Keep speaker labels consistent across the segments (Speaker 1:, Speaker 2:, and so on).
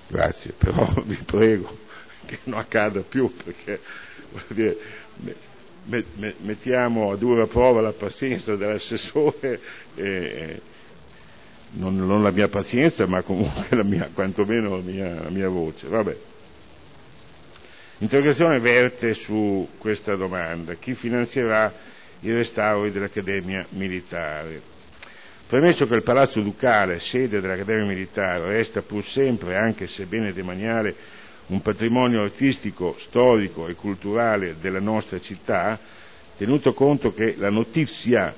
Speaker 1: Grazie, però vi prego che non accada più, perché voglio dire, mettiamo a dura prova la pazienza dell'assessore, non la mia pazienza, ma comunque quantomeno la mia voce. Vabbè. L'interrogazione verte su questa domanda: chi finanzierà i restauri dell'Accademia Militare? Premesso che il Palazzo Ducale, sede dell'Accademia Militare, resta pur sempre, anche se bene demaniale, un patrimonio artistico, storico e culturale della nostra città, tenuto conto che la notizia,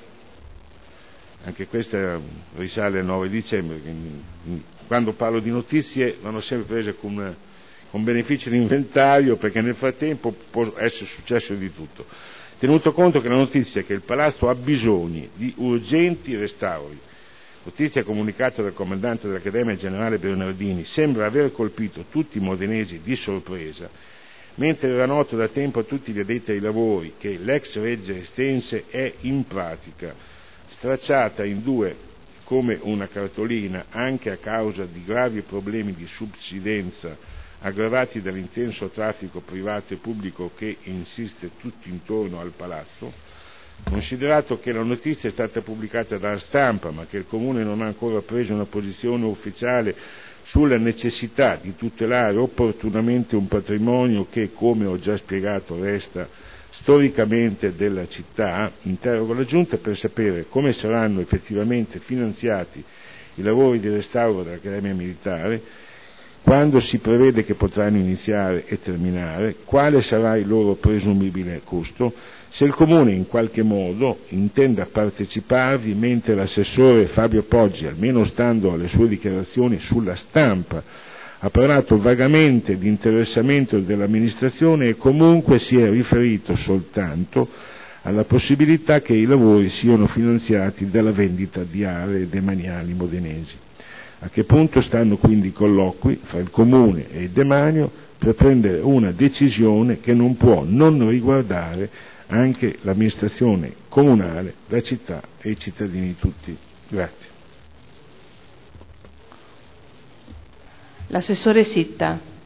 Speaker 1: anche questa risale al 9 dicembre, quando parlo di notizie vanno sempre prese con beneficio d'inventario, perché nel frattempo può essere successo di tutto. Tenuto conto che la notizia è che il palazzo ha bisogno di urgenti restauri, notizia comunicata dal comandante dell'Accademia Generale Bernardini, sembra aver colpito tutti i modenesi di sorpresa, mentre era noto da tempo a tutti gli addetti ai lavori che l'ex reggia estense è in pratica stracciata in due come una cartolina, anche a causa di gravi problemi di subsidenza aggravati dall'intenso traffico privato e pubblico che insiste tutto intorno al palazzo, considerato che la notizia è stata pubblicata dalla stampa ma che il Comune non ha ancora preso una posizione ufficiale sulla necessità di tutelare opportunamente un patrimonio che, come ho già spiegato, resta storicamente della città, interrogo la Giunta per sapere come saranno effettivamente finanziati i lavori di restauro dell'Accademia Militare, quando si prevede che potranno iniziare e terminare, quale sarà il loro presumibile costo, se il Comune in qualche modo intenda parteciparvi, mentre l'assessore Fabio Poggi, almeno stando alle sue dichiarazioni sulla stampa, ha parlato vagamente di interessamento dell'amministrazione e comunque si è riferito soltanto alla possibilità che i lavori siano finanziati dalla vendita di aree demaniali modenesi. A che punto stanno quindi i colloqui fra il Comune e il demanio per prendere una decisione che non può non riguardare anche l'amministrazione comunale, la città e i cittadini tutti? Grazie.
Speaker 2: L'assessore Sitta.